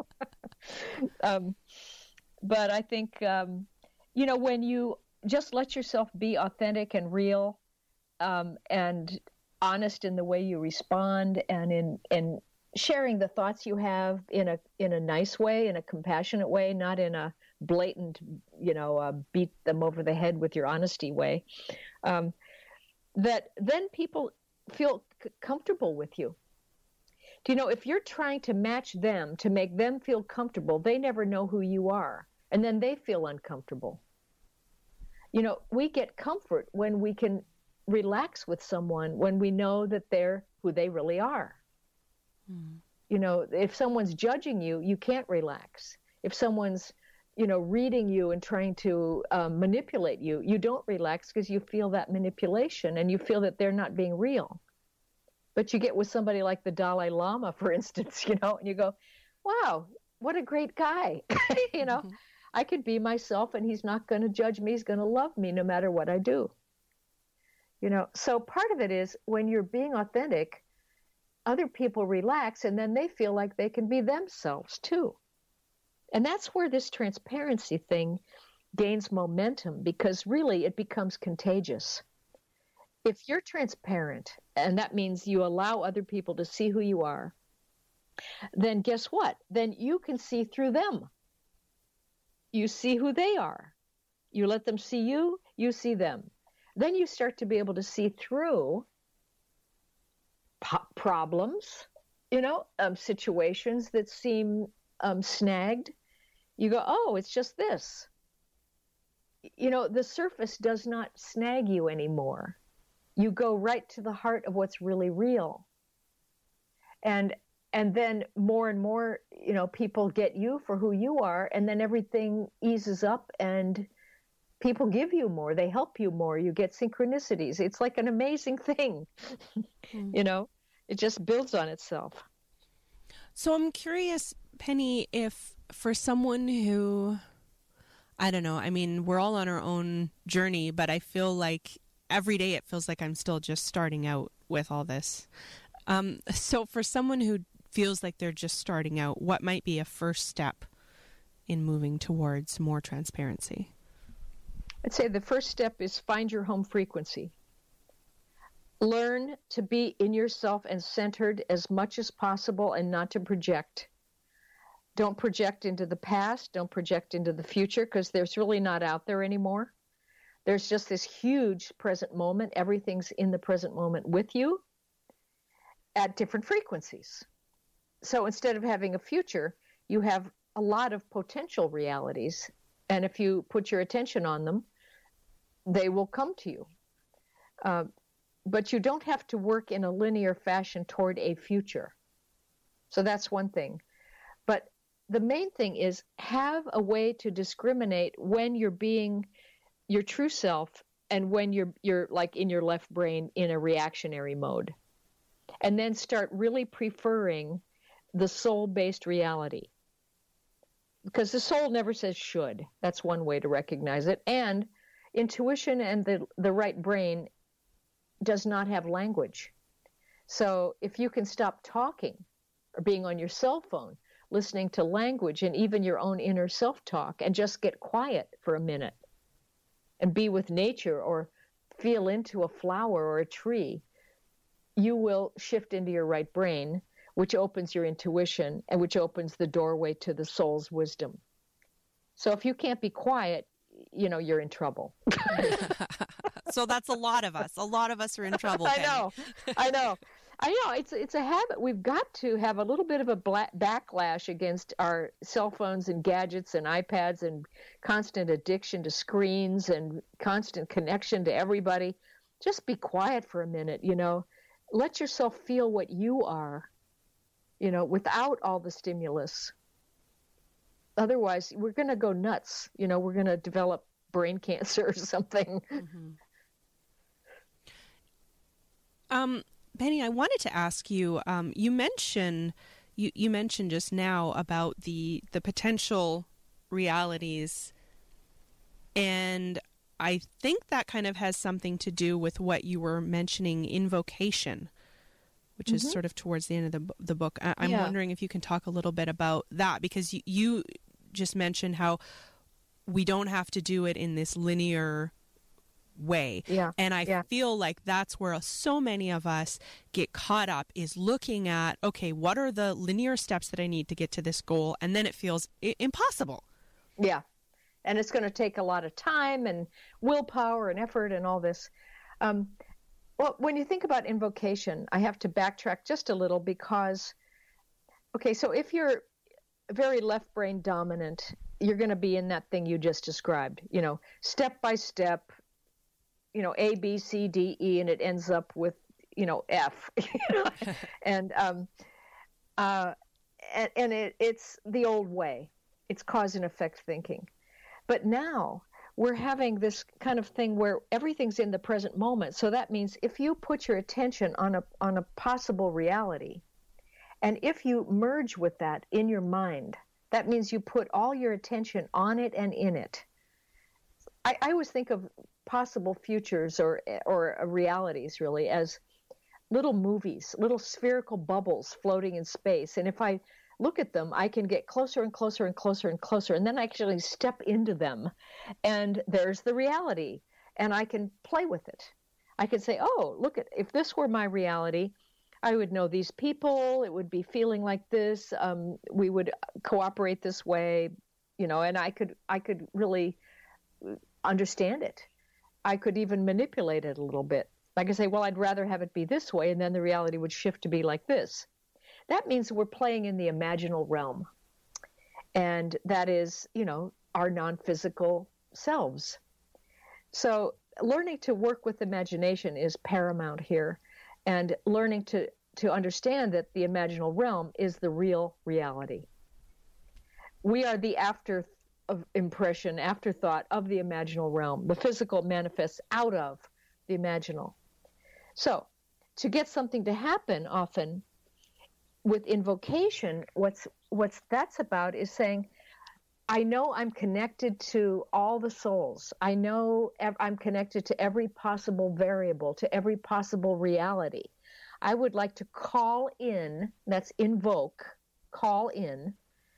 um, but I think, um, you know, when you just let yourself be authentic and real, um, and honest in the way you respond, and in, in sharing the thoughts you have in a, in a nice way, in a compassionate way, not in a blatant, you know, uh, beat them over the head with your honesty way, um, that then people feel c- comfortable with you. Do you know, if you're trying to match them to make them feel comfortable, they never know who you are, and then they feel uncomfortable. You know, we get comfort when we can relax with someone, when we know that they're who they really are. Mm. You know, if someone's judging you, you can't relax. If someone's, you know, reading you and trying to um, manipulate you, you don't relax because you feel that manipulation and you feel that they're not being real. But you get with somebody like the Dalai Lama, for instance, you know, and you go, wow, what a great guy. You know, mm-hmm. I could be myself and he's not going to judge me. He's going to love me no matter what I do. You know, so part of it is when you're being authentic, other people relax and then they feel like they can be themselves too. And that's where this transparency thing gains momentum, because really it becomes contagious. If you're transparent, and that means you allow other people to see who you are, then guess what? Then you can see through them. You see who they are. You let them see you, you see them. Then you start to be able to see through po- problems, you know, um, situations that seem um, snagged. You go, oh, it's just this. You know, the surface does not snag you anymore. You go right to the heart of what's really real. And and then more and more, you know, people get you for who you are, and then everything eases up and people give you more. They help you more. You get synchronicities. It's like an amazing thing. Mm. You know, it just builds on itself. So I'm curious, Penny, if for someone who, I don't know, I mean, we're all on our own journey, but I feel like every day it feels like I'm still just starting out with all this. Um, so for someone who feels like they're just starting out, what might be a first step in moving towards more transparency? I'd say the first step is find your home frequency. Learn to be in yourself and centered as much as possible and not to project. Don't project into the past. Don't project into the future, because there's really not out there anymore. There's just this huge present moment. Everything's in the present moment with you at different frequencies. So instead of having a future, you have a lot of potential realities. And if you put your attention on them, they will come to you. Uh, but you don't have to work in a linear fashion toward a future. So that's one thing. But the main thing is have a way to discriminate when you're being your true self and when you're you're like in your left brain in a reactionary mode. And then start really preferring the soul-based reality. Because the soul never says should. That's one way to recognize it. And intuition and the, the right brain does not have language. So if you can stop talking or being on your cell phone, listening to language and even your own inner self-talk, and just get quiet for a minute, and be with nature or feel into a flower or a tree, you will shift into your right brain, which opens your intuition and which opens the doorway to the soul's wisdom. So if you can't be quiet, you know, you're in trouble. So that's a lot of us. A lot of us are in trouble. I Penny. know. I know. I know. It's it's a habit. We've got to have a little bit of a black backlash against our cell phones and gadgets and iPads and constant addiction to screens and constant connection to everybody. Just be quiet for a minute, you know. Let yourself feel what you are, you know, without all the stimulus. Otherwise, we're going to go nuts. You know, we're going to develop brain cancer or something. Mm-hmm. Um, Penny, I wanted to ask you. Um, you mentioned you you mentioned just now about the the potential realities, and I think that kind of has something to do with what you were mentioning, invocation, which mm-hmm. is sort of towards the end of the the book. I, I'm yeah. wondering if you can talk a little bit about that, because you, you just mentioned how we don't have to do it in this linear way. Yeah. And I yeah. feel like that's where so many of us get caught up, is looking at, okay, what are the linear steps that I need to get to this goal? And then it feels I- impossible. Yeah. And it's going to take a lot of time and willpower and effort and all this. Um, well, when you think about invocation, I have to backtrack just a little because, okay, so if you're very left brain dominant, you're going to be in that thing you just described, you know, step by step, you know, A, B, C, D, E, and it ends up with, you know, F. You know? and um, uh, and, and it, it's the old way. It's cause and effect thinking. But now we're having this kind of thing where everything's in the present moment. So that means if you put your attention on a on a possible reality, and if you merge with that in your mind, that means you put all your attention on it and in it. I, I always think of possible futures or or realities really as little movies, little spherical bubbles floating in space. And if I look at them, I can get closer and closer and closer and closer, and then I actually step into them, and there's the reality, and I can play with it. I can say, oh, look at, if this were my reality, I would know these people, it would be feeling like this, um, we would cooperate this way, you know, and I could I could really understand it. I could even manipulate it a little bit. I could say, well, I'd rather have it be this way, and then the reality would shift to be like this. That means we're playing in the imaginal realm. And that is, you know, our non-physical selves. So learning to work with imagination is paramount here. And learning to, to understand that the imaginal realm is the real reality. We are the after of impression, afterthought of the imaginal realm. The physical manifests out of the imaginal. So to get something to happen often, with invocation, what's what's that's about is saying, I know I'm connected to all the souls. I know ev- I'm connected to every possible variable, to every possible reality. I would like to call in, that's invoke, call in,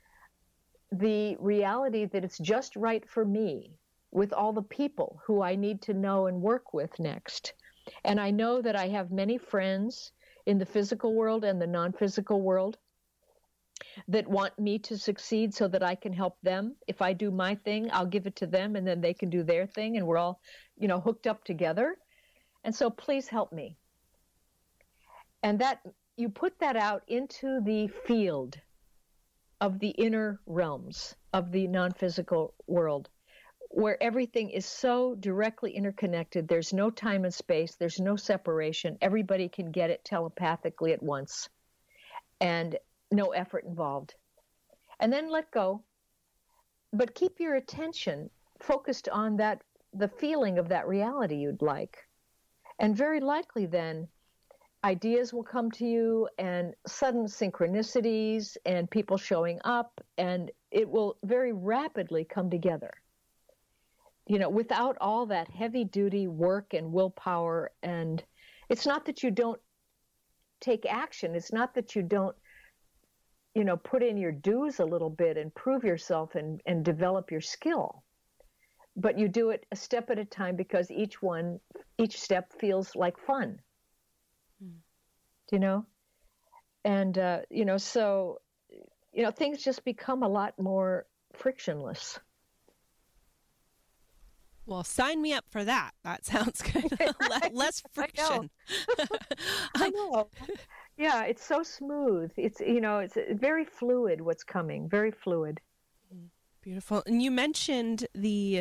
the reality that it's just right for me with all the people who I need to know and work with next. And I know that I have many friends in the physical world and the non-physical world that want me to succeed so that I can help them. If I do my thing, I'll give it to them, and then they can do their thing, and we're all, you know, hooked up together. And so please help me. And that, you put that out into the field of the inner realms of the non-physical world, where everything is so directly interconnected. There's no time and space. There's no separation. Everybody can get it telepathically at once, and no effort involved. And then let go, but keep your attention focused on that, the feeling of that reality you'd like. And very likely then ideas will come to you, and sudden synchronicities and people showing up, and it will very rapidly come together. You know, without all that heavy-duty work and willpower. And it's not that you don't take action. It's not that you don't, you know, put in your dues a little bit and prove yourself and, and develop your skill. but you do it a step at a time because each one, each step feels like fun. Mm. Do you know? And, uh, you know, so, you know, things just become a lot more frictionless. Well, sign me up for that. That sounds good. Right. Less friction. I know. I know. Yeah, it's so smooth. It's, you know, it's very fluid what's coming, very fluid. Beautiful. And you mentioned the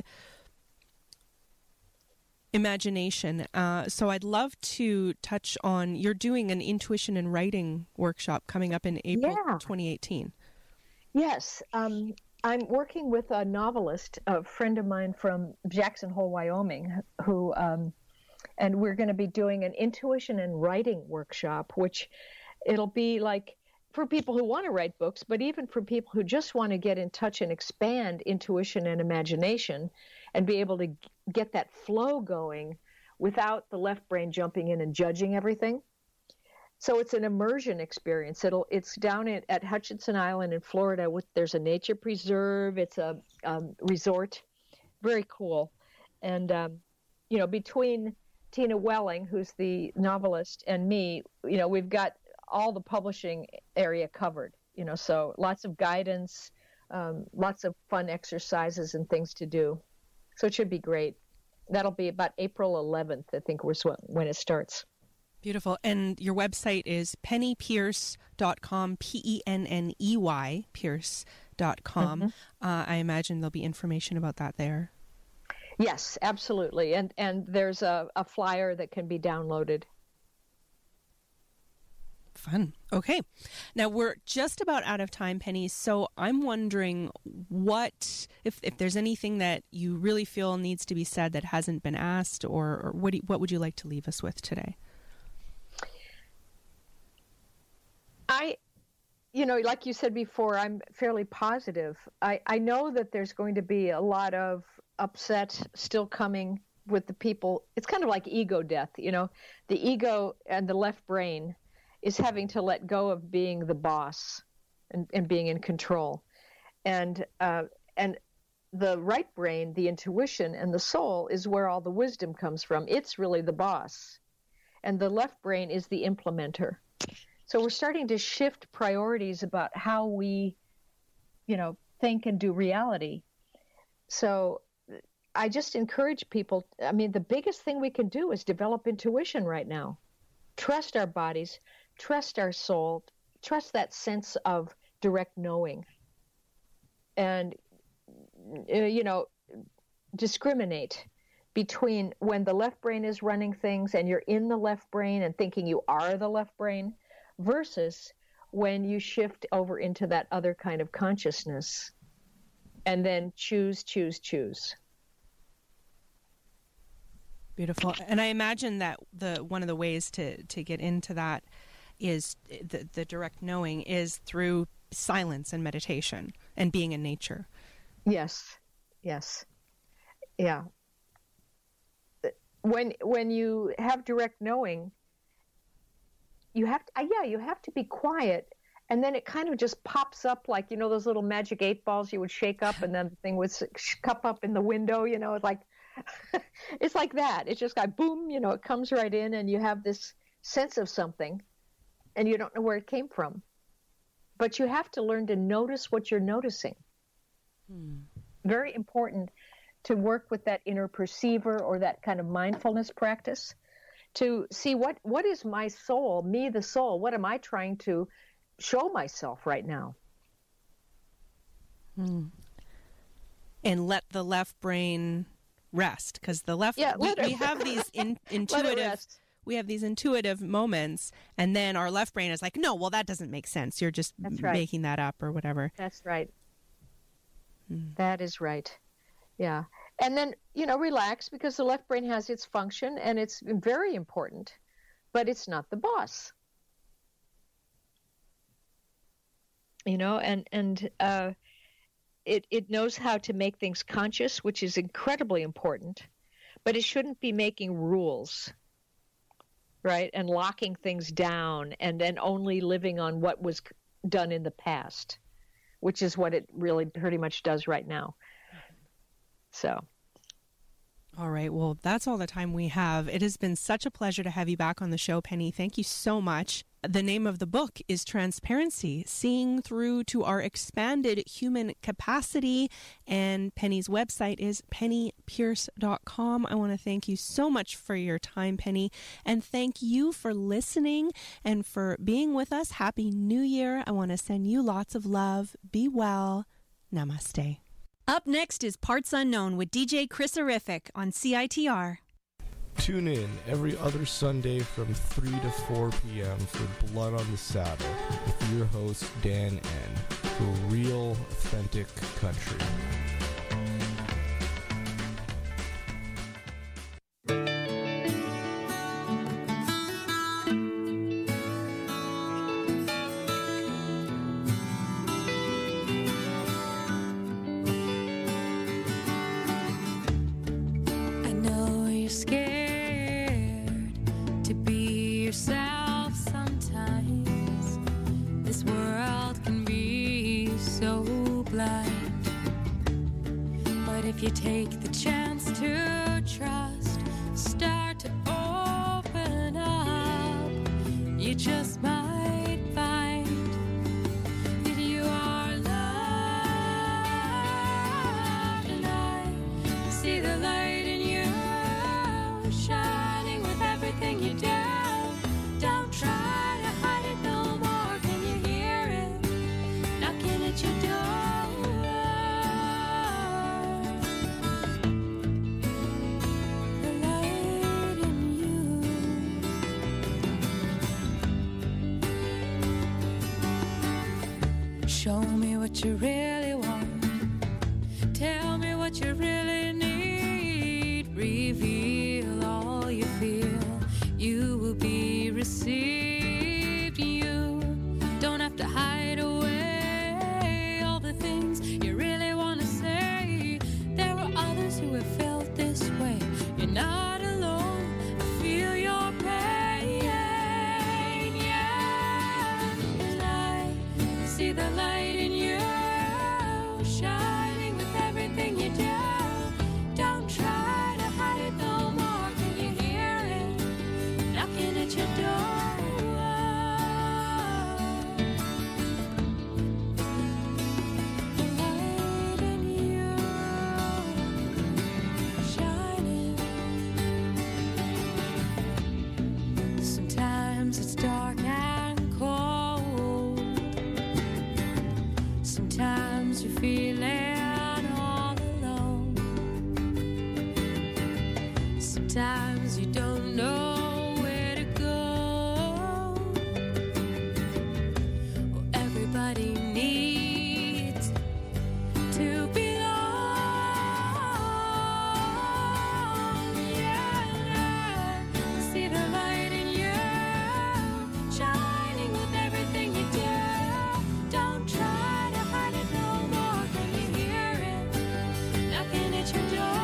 imagination. Uh, so I'd love to touch on, you're doing an intuition and writing workshop coming up in April yeah. twenty eighteen. Yes. Um, I'm working with a novelist, a friend of mine from Jackson Hole, Wyoming, who, um, and we're going to be doing an intuition and writing workshop, which it'll be like for people who want to write books, but even for people who just want to get in touch and expand intuition and imagination and be able to get that flow going without the left brain jumping in and judging everything. So it's an immersion experience. It'll it's down at, at Hutchinson Island in Florida. With, there's a nature preserve. It's a um, resort. Very cool. And, um, you know, between Tina Welling, who's the novelist, and me, you know, we've got all the publishing area covered, you know, so lots of guidance, um, lots of fun exercises and things to do. So it should be great. That'll be about April eleventh, I think, was when it starts. Beautiful. And your website is penny pierce dot com, P E N N E Y, pierce dot com. Mm-hmm. Uh, I imagine there'll be information about that there. Yes, absolutely. And and there's a, a flyer that can be downloaded. Fun. Okay. Now we're just about out of time, Penny. So I'm wondering what, if, if there's anything that you really feel needs to be said that hasn't been asked, or, or what, do you, what would you like to leave us with today? I, you know, like you said before, I'm fairly positive. I, I know that there's going to be a lot of upset still coming with the people. It's kind of like ego death, you know, the ego and the left brain is having to let go of being the boss and, and being in control. And, uh, and the right brain, the intuition and the soul is where all the wisdom comes from. It's really the boss. And the left brain is the implementer. So we're starting to shift priorities about how we, you know, think and do reality. So I just encourage people. I mean, the biggest thing we can do is develop intuition right now. Trust our bodies, trust our soul, trust that sense of direct knowing. And, you know, discriminate between when the left brain is running things and you're in the left brain and thinking you are the left brain, versus when you shift over into that other kind of consciousness and then choose, choose, choose. Beautiful. And I imagine that the one of the ways to, to get into that is the, the direct knowing is through silence and meditation and being in nature. Yes. Yes. Yeah. When, when you have direct knowing, you have to, uh, yeah, you have to be quiet, and then it kind of just pops up like, you know, those little magic eight balls you would shake up, and then the thing would cup up in the window, you know, it's like, it's like that. It's just like, boom, you know, it comes right in, and you have this sense of something, and you don't know where it came from. But you have to learn to notice what you're noticing. Hmm. Very important to work with that inner perceiver or that kind of mindfulness practice, to see what, what is my soul, me, the soul, what am I trying to show myself right now? Hmm. And let the left brain rest, because the left, yeah, we, we have these in, intuitive, we have these intuitive moments, and then our left brain is like, no, well, that doesn't make sense. You're just That's right. making that up or whatever. That's right. Hmm. That is right. Yeah. And then, you know, relax, because the left brain has its function and it's very important, but it's not the boss. You know, and, and uh, it, it knows how to make things conscious, which is incredibly important, but it shouldn't be making rules, right? And locking things down and then only living on what was done in the past, which is what it really pretty much does right now. So, All right. Well, that's all the time we have. It has been such a pleasure to have you back on the show, Penny. Thank you so much. The name of the book is Transparency, Seeing Through to Our Expanded Human Capacity. And Penny's website is penny pierce dot com. I want to thank you so much for your time, Penny. And thank you for listening and for being with us. Happy New Year. I want to send you lots of love. Be well. Namaste. Up next is Parts Unknown with D J Chris-erific on C I T R. Tune in every other Sunday from three to four p.m. for Blood on the Saddle with your host, Dan N. For real, authentic country. If you take the chance to trust, start to open up, you just might find that you are loved. And I see the light in you, shining with everything you do. Don't try to hide it no more. Can you hear it knocking at your door? Show me what you really want. Tell me what you really need. Reveal all you feel. You will be received. You don't have to hide away all the things you really want to say. There are others who have felt this way. You're not alone. I feel your pain. Yeah. And I see the light. Sometimes you don't know where to go. Well, everybody needs to belong. Yeah, I see the light in you, shining with everything you do. Don't try to hide it no more. Can you hear it knocking at your door?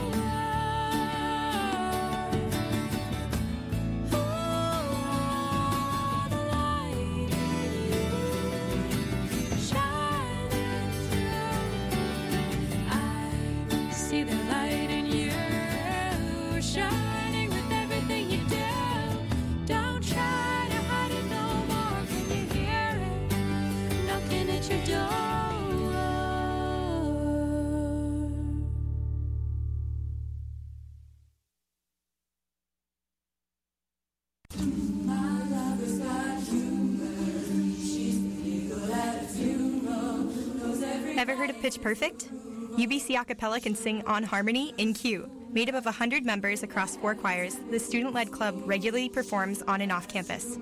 Ever heard of Pitch Perfect? U B C Acapella can sing on harmony in Q. Made up of one hundred members across four choirs, the student-led club regularly performs on and off campus.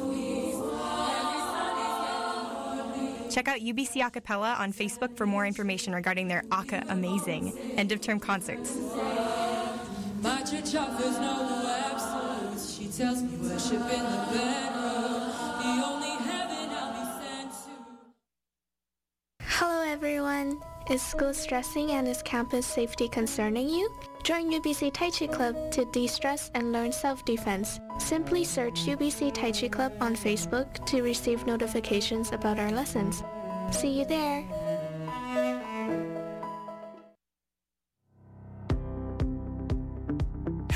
Check out U B C Acapella on Facebook for more information regarding their Aca Amazing end-of-term concerts. My church offers no absolutes. She tells me worship in the bedroom. The only heaven I'll be sent to. Hello everyone. Is school stressing and is campus safety concerning you? Join U B C Tai Chi Club to de-stress and learn self-defense. Simply search U B C Tai Chi Club on Facebook to receive notifications about our lessons. See you there!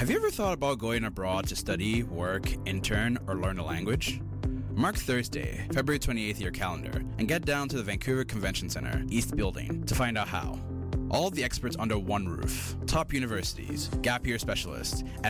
Have you ever thought about going abroad to study, work, intern, or learn a language? Mark Thursday, February twenty-eighth in your calendar and get down to the Vancouver Convention Centre, East Building, to find out how. All of the experts under one roof, top universities, gap year specialists, and